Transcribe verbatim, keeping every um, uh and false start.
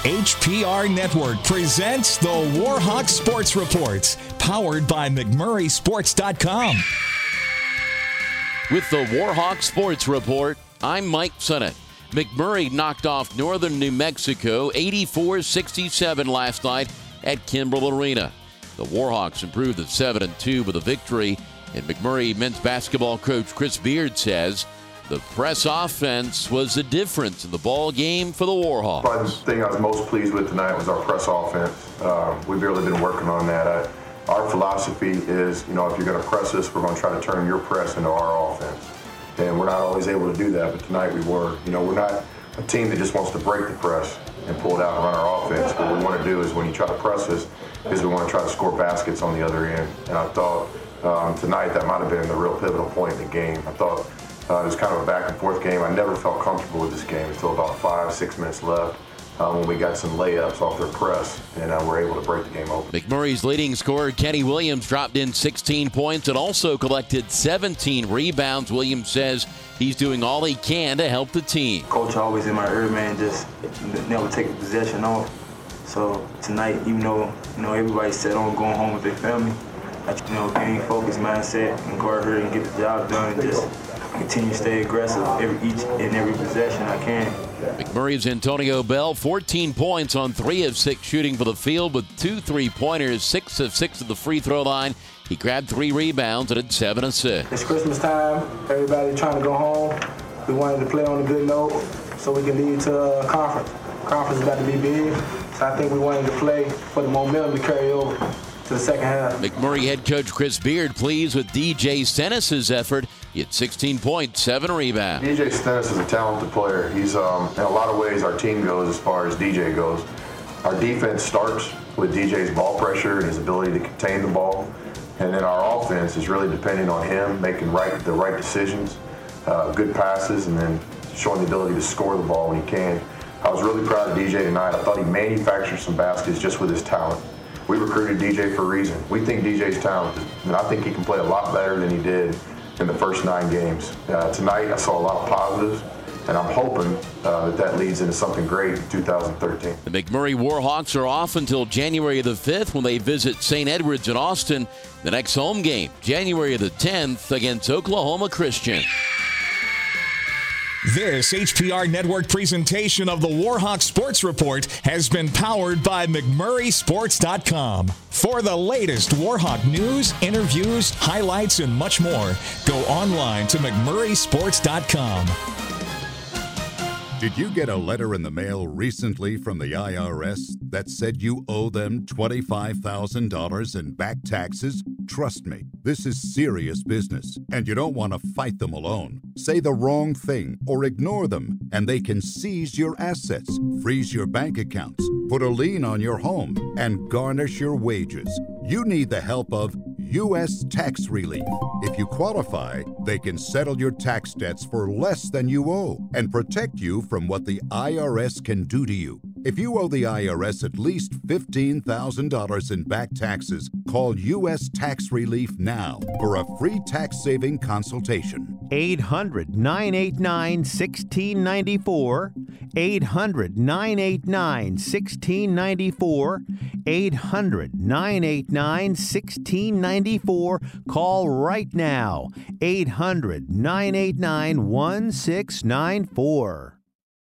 H P R Network presents the Warhawk Sports Report, powered by McMurray Sports dot com. With the Warhawk Sports Report, I'm Mike Sennett. McMurray knocked off Northern New Mexico eighty-four sixty-seven last night at Kimball Arena. The Warhawks improved to seven and two with a victory, and McMurray men's basketball coach Chris Beard says the press offense was the difference in the ball game for the Warhawks. Probably the thing I was most pleased with tonight was our press offense. Uh, we've really been working on that. I, our philosophy is, you know, if you're going to press us, we're going to try to turn your press into our offense. And we're not always able to do that, but tonight we were. You know, we're not a team that just wants to break the press and pull it out and run our offense. What we want to do is when you try to press us, is we want to try to score baskets on the other end. And I thought um, tonight that might have been the real pivotal point in the game. I thought Uh, it was kind of a back and forth game. I never felt comfortable with this game until about five, six minutes left uh, when we got some layups off their press and uh, were able to break the game open. McMurray's leading scorer, Kenny Williams, dropped in sixteen points and also collected seventeen rebounds. Williams says he's doing all he can to help the team. Coach always in my ear, man, just never take a possession off. So tonight, even though you know everybody's set on going home with their family, I, you know, game focused mindset and go out here and get the job done and just continue to stay aggressive every each and every possession I can. McMurray's Antonio Bell, fourteen points on three of six shooting for the field with two three-pointers, six of six at the free throw line. He grabbed three rebounds and had seven assists. It's Christmas time. Everybody trying to go home. We wanted to play on a good note so we can lead to a conference. Conference is about to be big, so I think we wanted to play for the momentum to carry over to the second half. McMurray head coach Chris Beard pleased with D J Stennis' effort. He had sixteen points, seven rebounds. D J Stennis is a talented player. He's, um, in a lot of ways, our team goes as far as D J goes. Our defense starts with D J's ball pressure and his ability to contain the ball. And then our offense is really depending on him making right the right decisions, uh, good passes, and then showing the ability to score the ball when he can. I was really proud of D J tonight. I thought he manufactured some baskets just with his talent. We recruited D J for a reason. We think D J's talented, and I think he can play a lot better than he did in the first nine games. Uh, tonight, I saw a lot of positives, and I'm hoping uh, that that leads into something great in two thousand thirteen. The McMurray Warhawks are off until January the fifth when they visit Saint Edward's in Austin. The next home game, January the tenth, against Oklahoma Christian. This H P R Network presentation of the Warhawk Sports Report has been powered by McMurray Sports dot com. For the latest Warhawk news, interviews, highlights, and much more, go online to McMurray Sports dot com. Did you get a letter in the mail recently from the I R S that said you owe them twenty-five thousand dollars in back taxes? Trust me, this is serious business, and you don't want to fight them alone. Say the wrong thing or ignore them, and they can seize your assets, freeze your bank accounts, put a lien on your home, and garnish your wages. You need the help of U S Tax Relief. If you qualify, they can settle your tax debts for less than you owe and protect you from what the I R S can do to you. If you owe the I R S at least fifteen thousand dollars in back taxes, call U S Tax Relief now for a free tax-saving consultation. eight hundred, nine eight nine, one six nine four. eight hundred, nine eight nine, one six nine four. eight hundred, nine eight nine, one six nine four. Call right now. eight hundred, nine eight nine, one six nine four.